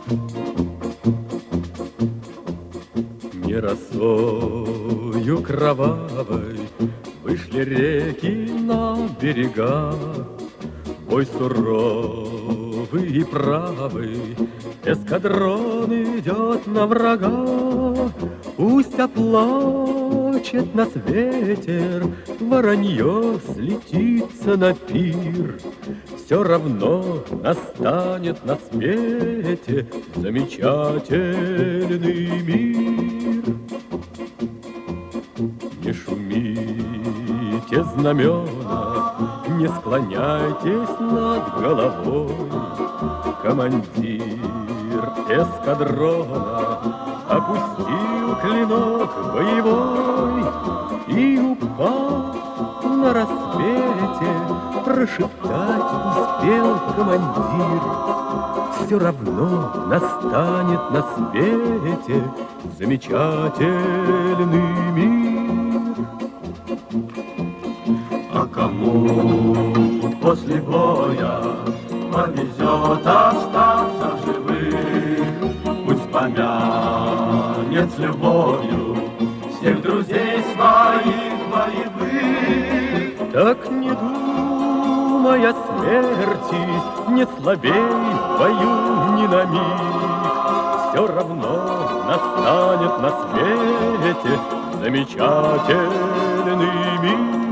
Не росою кровавой вышли реки на берега, бой суровый и правый, эскадрон идет на врага. Пусть оплачет нас ветер, воронье слетится на пир, все равно настанет на свете замечательный мир. Не шумите, знамена, не склоняйтесь над головой. Командир эскадрона опустил клинок боевой и, упав на рассвете, прошептать успел командир: все равно настанет на свете замечательный мир. А кому после боя повезет остаться в живых, пусть помянет с любовью всех друзей своих боевых. Так не думай о смерти, не слабей в бою ни на миг, все равно настанет на свете замечательный мир.